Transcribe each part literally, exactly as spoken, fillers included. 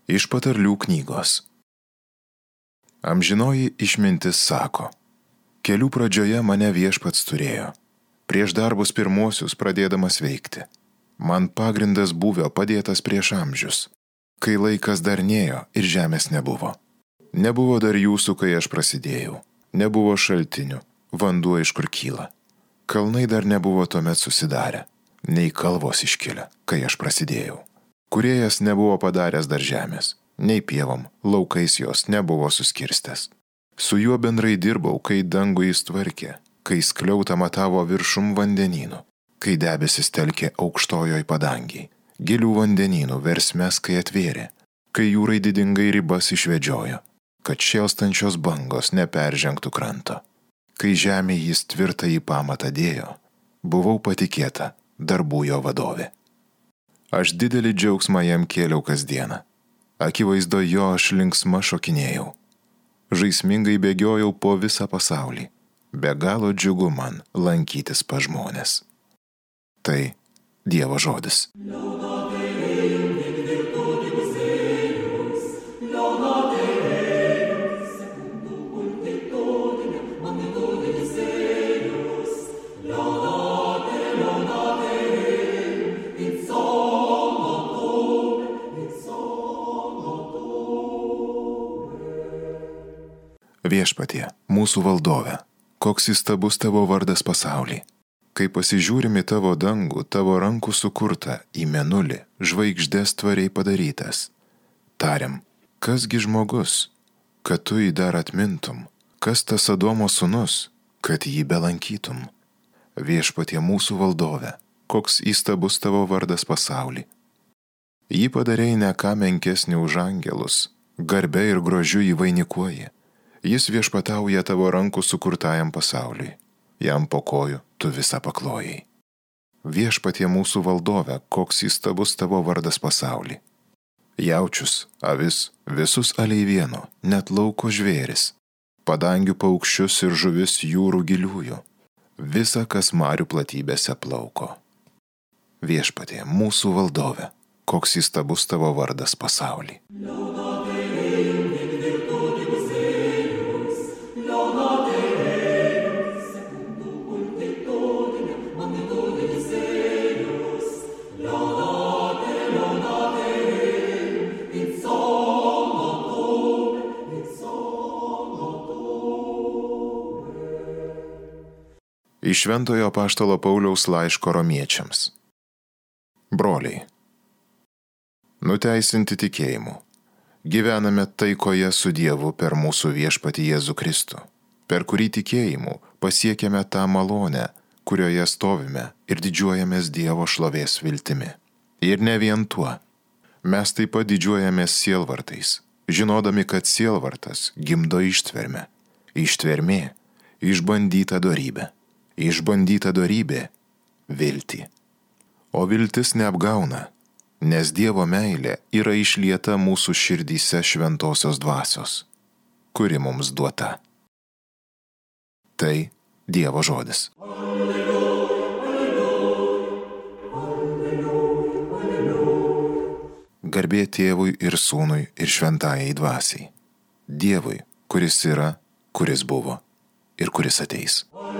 Iš patarlių knygos. Amžinoji išmintis sako, kelių pradžioje mane viešpats turėjo, prieš darbus pirmuosius pradėdamas veikti. Man pagrindas buvio padėtas prieš amžius, kai laikas dar nėjo ir žemės nebuvo. Nebuvo dar jūsų, kai aš prasidėjau, nebuvo šaltinių, vanduo iš kur kyla. Kalnai dar nebuvo tuomet susidarę, nei kalvos iškilę, kai aš prasidėjau. Kūrėjas nebuvo padaręs dar žemės, nei pievom, laukais jos nebuvo suskirstęs. Su juo bendrai dirbau, kai dangų jis tvarkė, kai skliautą matavo viršum vandenynų, kai debesis telkė aukštojoj padangiai, gilių vandenynų versmes, kai atvėrė, kai jūrai didingai ribas išvedžiojo, kad šėlstančios bangos neperžengtų kranto. Kai žemė jis tvirtą į pamatą dėjo, buvau patikėta darbų jo vadovė. Aš didelį džiaugsmą jam kėliau kasdieną. Akivaizdo jo aš linksma šokinėjau. Žaismingai bėgiojau po visą pasaulį. Be galo džiugu man lankytis pas žmones. Tai Dievo žodis. Viešpatie, mūsų valdove, koks įstabus tavo vardas pasaulį. Kai pasižiūrimi tavo dangų, tavo rankų sukurta, į mėnulį, žvaigždės tvariai padarytas. Tariam, kasgi žmogus, kad tu jį dar atmintum, kas tas Adomo sūnus, kad jį belankytum. Viešpatie, mūsų valdove, koks įstabus tavo vardas pasaulį. Jį padarei ne ką menkesnį už angelus, garbe ir grožiu jį vainikuoji. Jis viešpatauja tavo rankų sukurtajam pasauliui. Jam po kojų tu visą paklojai. Viešpatie mūsų valdove, koks įstabus tavo vardas pasaulį. Jaučius, avis, visus aleivieno, net lauko žvėris, padangių paukščius ir žuvis jūrų giliųjų, visa, kas marių platybėse plauko. Viešpatie mūsų valdove, koks įstabus tavo vardas pasaulį. Iš Šventojo apaštalo Pauliaus laiško romiečiams. Broliai, nuteisinti tikėjimu, gyvename taikoje su Dievu per mūsų viešpatį Jėzų Kristų, per kurį tikėjimu pasiekėme tą malonę, kurioje stovime ir didžiuojamės Dievo šlovės viltimi. Ir ne vien tuo. Mes taip pat didžiuojamės sielvartais, žinodami, kad sielvartas gimdo ištvermę, ištvermė išbandyta dorybė. Išbandyta dorybė – viltį. O viltis neapgauna, nes Dievo meilė yra išlieta mūsų širdyse šventosios dvasios, kuri mums duota. Tai Dievo žodis. Alleluja, alleluja, alleluja. Garbė Tėvui ir Sūnui ir Šventajai Dvasiai. Dievui, kuris yra, kuris buvo ir kuris ateis.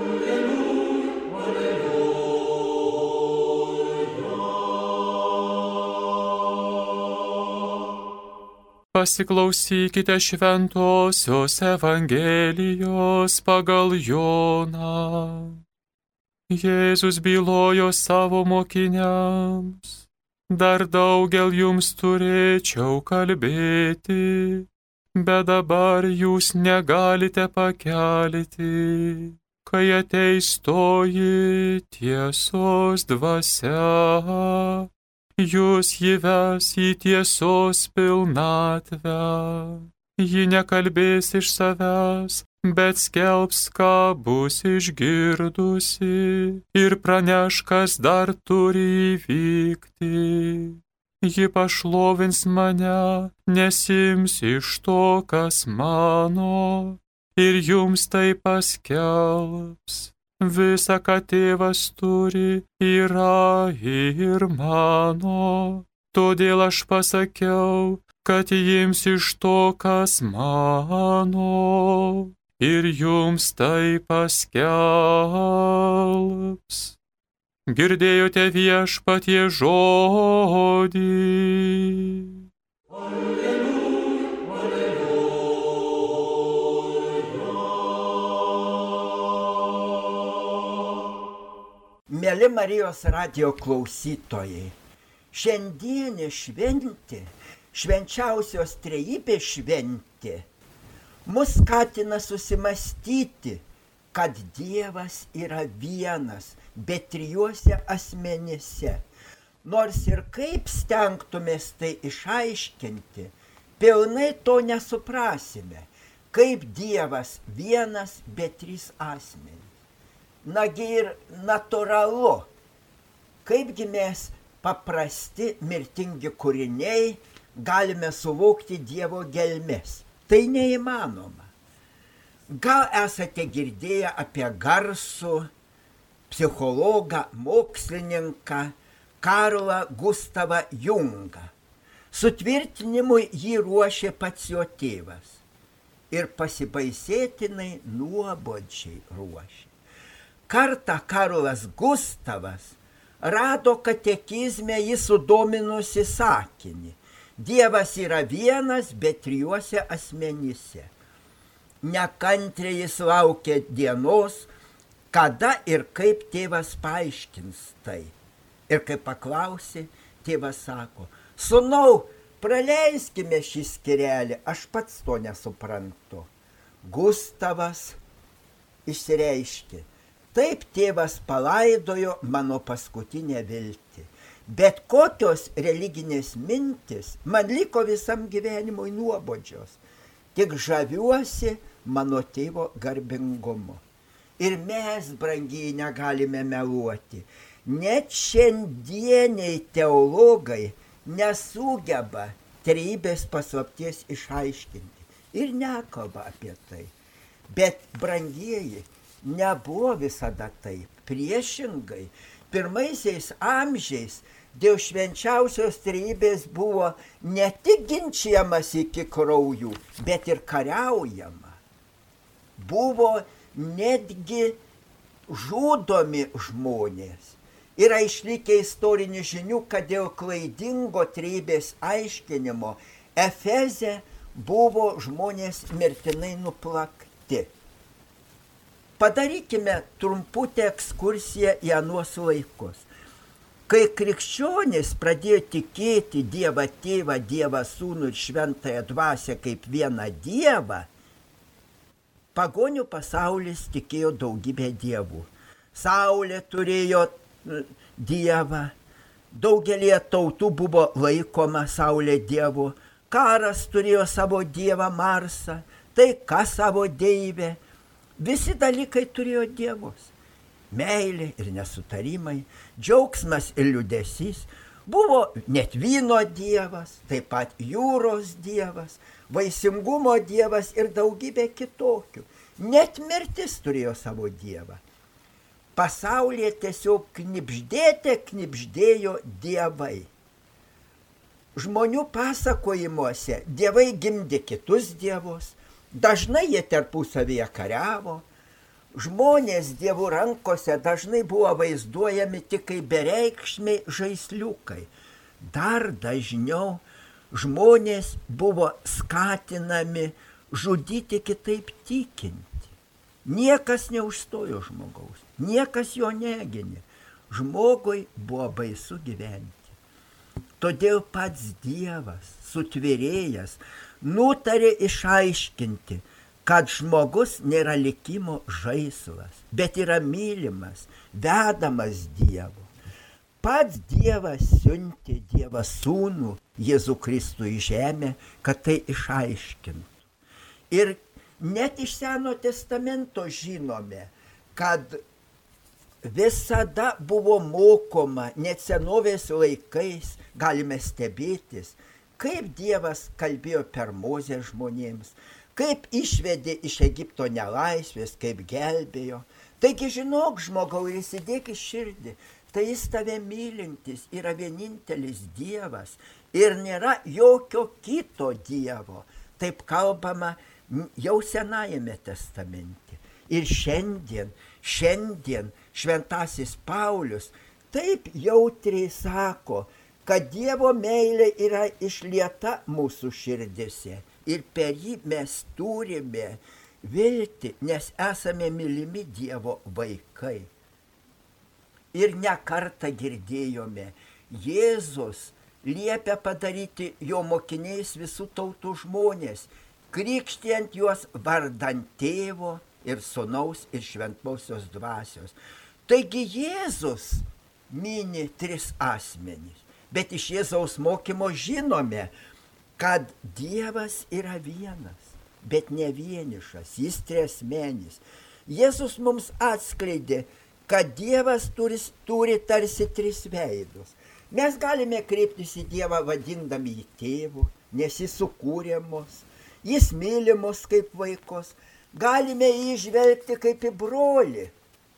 Pasiklausykite šventosios Evangelijos pagal Joną. Jėzus bylojo savo mokiniams, dar daugel jums turėčiau kalbėti, bet dabar jūs negalite pakelti, kai ateis toji tiesos dvasia. Jūs jį ves į tiesos pilnatvę. Ji nekalbės iš savęs, bet skelbs, ką bus išgirdusi, ir praneš, kas dar turi įvykti. Ji pašlovins mane, nesiims iš to, kas mano, ir jums tai paskelbs. Visa, ką tėvas turi, yra ir mano. Todėl aš pasakiau, kad jiems iš to, kas mano, ir jums tai paskelbs. Girdėjote Viešpaties žodį. Mėly Marijos radijo klausytojai, šiandienė šventė, švenčiausios trejybės šventė, mus skatina susimastyti, kad Dievas yra vienas, bet trijuose asmenyse. Nors ir kaip stengtumės tai išaiškinti, pilnai to nesuprasime, kaip Dievas vienas, bet trys asmenys. Nagi ir natūralu, kaipgi mes paprasti, mirtingi kūriniai galime suvokti Dievo gelmes. Tai neįmanoma. Gal esate girdėję apie garsų psichologą, mokslininką Karlą Gustavą Jungą. Sutvirtinimui jį ruošė pats jo tėvas ir pasibaisėtinai nuobodžiai ruošė. Kartą Karlas Gustavas rado katekizme jį sudominusi sakinį: Dievas yra vienas, bet trijuose asmenyse. Nekantriai jis laukė dienos, kada ir kaip tėvas paaiškins tai. Ir kai paklausė, tėvas sako: sūnau, praleiskime šį skyrelį, aš pats to nesuprantu. Gustavas išsireiškė: taip tėvas palaidojo mano paskutinę viltį. Bet kokios religinės mintis man liko visam gyvenimui nuobodžios. Tik žaviuosi mano tėvo garbingumu. Ir mes, brangiai, negalime meluoti. Net šiandieniai teologai nesugeba trejybės paslapties išaiškinti. Ir nekalba apie tai. Bet, brangieji, nebuvo visada taip. Priešingai, pirmaisiais amžiais dėl švenčiausios trejybės buvo ne tik ginčiamas iki kraujų, bet ir kariaujama. Buvo netgi žudomi žmonės. Yra išlikę istorinių žinių, kad dėl klaidingo trejybės aiškinimo Efeze buvo žmonės mirtinai nuplakti. Padarykime trumputę ekskursiją į anuos laikus. Kai krikščionys pradėjo tikėti Dievą Tėvą, Dievą Sūnų ir Šventąją Dvasią kaip vieną Dievą, pagonių pasaulis tikėjo daugybę dievų. Saulė turėjo dievą, daugelie tautų buvo laikoma Saulė dievu, karas turėjo savo dievą Marsą, taika savo deivę. Visi dalykai turėjo dievus. Meilė ir nesutarimai, džiaugsmas ir liūdesys. Buvo net vyno dievas, taip pat jūros dievas, vaisingumo dievas ir daugybė kitokių. Net mirtis turėjo savo dievą. Pasaulyje tiesiog knibždėte knibždėjo dievai. Žmonių pasakojimuose dievai gimdė kitus dievus. Dažnai jie tarpusavyje kariavo, žmonės dievų rankose dažnai buvo vaizduojami tik kaip bereikšmiai žaisliukai. Dar dažniau žmonės buvo skatinami žudyti kitaip tikinti. Niekas neužstojo žmogaus, niekas jo negynė. Žmogui buvo baisu gyventi. Todėl pats Dievas, sutvėrėjas, nutarė išaiškinti, kad žmogus nėra likimo žaislas, bet yra mylimas, vedamas Dievo. Pats Dievas siuntė Dievą Sūnų Jėzų Kristų į žemę, kad tai išaiškintų. Ir net iš Seno testamento žinome, kad visada buvo mokoma, net senovės laikais galime stebėtis, kaip Dievas kalbėjo per Mozę žmonėms, kaip išvedė iš Egipto nelaisvės, kaip gelbėjo. Taigi žinok, žmogau, ir įsidėk į širdį, tai jis tave mylintis yra vienintelis Dievas ir nėra jokio kito Dievo. Taip kalbama jau Senajame testamente. Ir šiandien, šiandien šventasis Paulius taip jautriai sako, kad Dievo meilė yra išlieta mūsų širdise ir per jį mes turime viltį, nes esame mylimi Dievo vaikai. Ir ne kartą girdėjome, Jėzus liepia padaryti jo mokiniais visų tautų žmonės, krikštijant juos vardant Tėvo ir Sūnaus ir Šventosios dvasios. Taigi Jėzus mini tris asmenys, bet iš Jėzaus mokymo žinome, kad Dievas yra vienas, bet ne vienišas, jis triasmenis. Jėzus mums atskleidė, kad Dievas turi, turi tarsi tris veidus. Mes galime kreiptis į Dievą vadindami jį tėvu, nes jis sukūrė mus, jis myli mus kaip vaikus. Galime jį žvelgti kaip į brolį,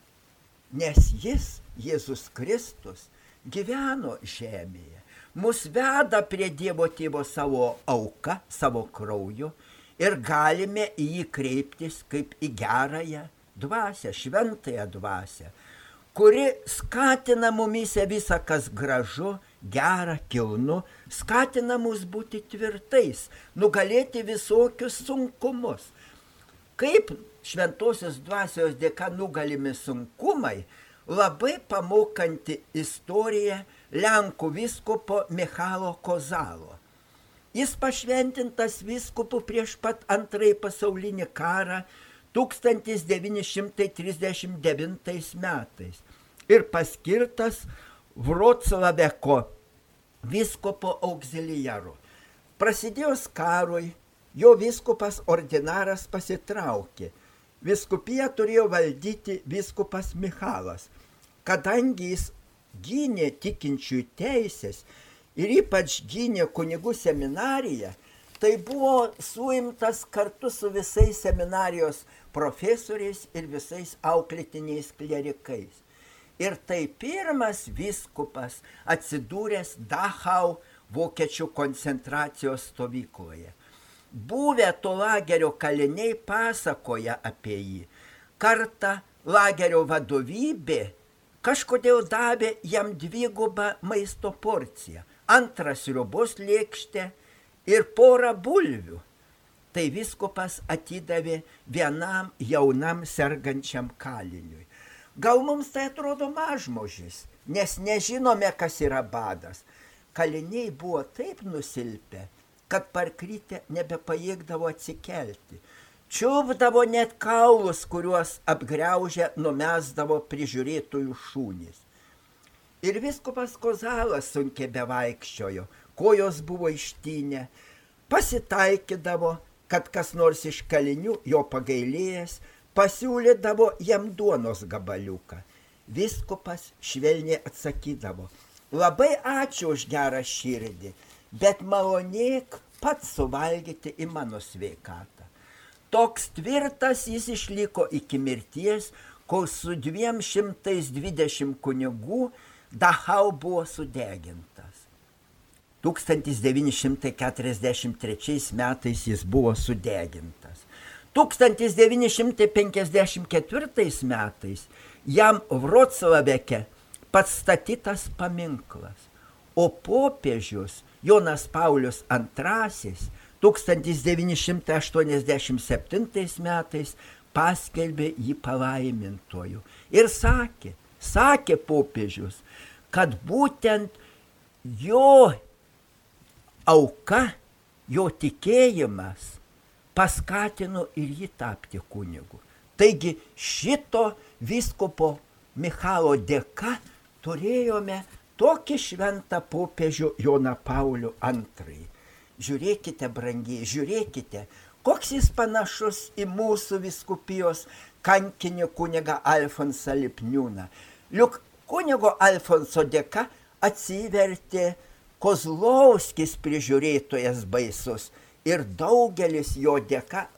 nes jis, Jėzus Kristus, gyveno žemėje. Mus veda prie Dievo Tėvo savo auka, savo krauju ir galime į jį kreiptis kaip į gerąją dvasią, šventąją dvasią, kuri skatina mumise visą, kas gražu, gera, kilnu, skatina mus būti tvirtais, nugalėti visokius sunkumus. Kaip šventosios dvasios dėka nugalimi sunkumai, labai pamokanti istorija Lenkų vyskupo Michalo Kozalo. Jis pašventintas vyskupu prieš pat antrąjį pasaulinį karą tūkstantis devyni šimtai trisdešimt devintais metais ir paskirtas Vroclaveko vyskupo auxiliaru. Prasidėjus karui, jo vyskupas ordinaras pasitraukė. Vyskupiją turėjo valdyti vyskupas Michalas, kadangi jis gynė tikinčiųjų teisės ir ypač gynė kunigų seminariją, tai buvo suimtas kartu su visais seminarijos profesoriais ir visais auklėtiniais klerikais. Ir tai pirmas vyskupas atsidūręs Dachau vokiečių koncentracijos stovykloje. Buvę to lagerio kaliniai pasakoja apie jį. Kartą lagerio vadovybė kažkodėl davė jam dvigubą maisto porciją, antrą sriubos lėkštę ir porą bulvių. Tai vyskupas atidavė vienam jaunam sergančiam kaliniui. Gal mums tai atrodo mažmožis, nes nežinome, kas yra badas. Kaliniai buvo taip nusilpę, kad parkrytę nebepajėgdavo atsikelti. Čiupdavo net kaulus, kuriuos apgriaužę numesdavo prižiūrėtojų šunys. Ir vyskupas Kozalas sunkiai bevaikščiojo, kojos buvo ištynę, pasitaikydavo, kad kas nors iš kalinių jo pagailėjęs pasiūlydavo jam duonos gabaliuką. Vyskupas švelniai atsakydavo: labai ačiū už gerą širdį, bet malonėk pats suvalgyti į mano sveikatą. Toks tvirtas jis išliko iki mirties, kol su dviem šimtais dvidešimt kunigų Dachau buvo sudegintas. tūkstantis devyni šimtai keturiasdešimt trečiais metais jis buvo sudegintas. tūkstantis devyni šimtai penkiasdešimt ketvirtais metais jam Vroclaveke pastatytas paminklas, o popiežius Jonas Paulius antrasis tūkstantis devyni šimtai aštuoniasdešimt septintais metais paskelbė jį palaimintoju. Ir sakė, sakė popiežius, kad būtent jo auka, jo tikėjimas paskatino ir jį tapti kunigu. Taigi šito vyskupo Michalo dėka turėjome tokį šventą popiežių Joną Paulių antrąjį. Žiūrėkite, brangiai, žiūrėkite, koks jis panašus į mūsų vyskupijos kankinį kunigą Alfonsą Lipniūną. Juk kunigo Alfonso dėka atsivertė Kozlovskis prižiūrėtojas baisus ir daugelis jo dėka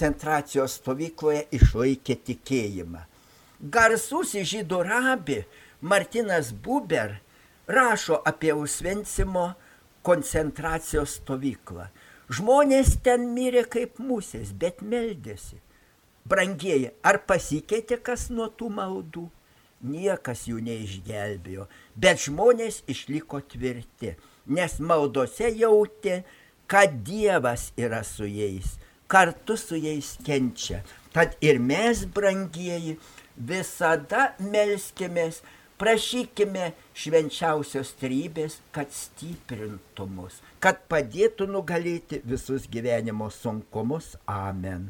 koncentracijos stovykloje išlaikė tikėjimą. Garsusis žydų rabi Martinas Buber rašo apie Osvencimo koncentracijos stovyklą. Žmonės ten mirė kaip musės, bet meldėsi. Brangieji, ar pasikeitė kas nuo tų maldų? Niekas jų neišgelbėjo, bet žmonės išliko tvirti, nes maldose jautė, kad Dievas yra su jais, kartu su jais kenčia. Tad ir mes, brangieji, visada melskimės, prašykime švenčiausios trejybės, kad stiprintų mus, kad padėtų nugalėti visus gyvenimo sunkumus. Amen.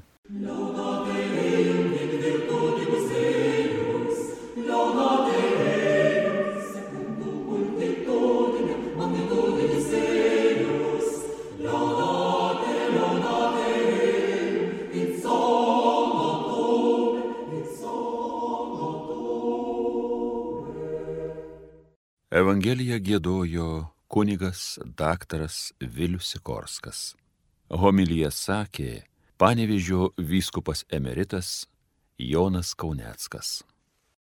Evangeliją giedojo kunigas daktaras Vilius Sikorskas. Homiliją sakė Panevėžio vyskupas emeritas Jonas Kauneckas.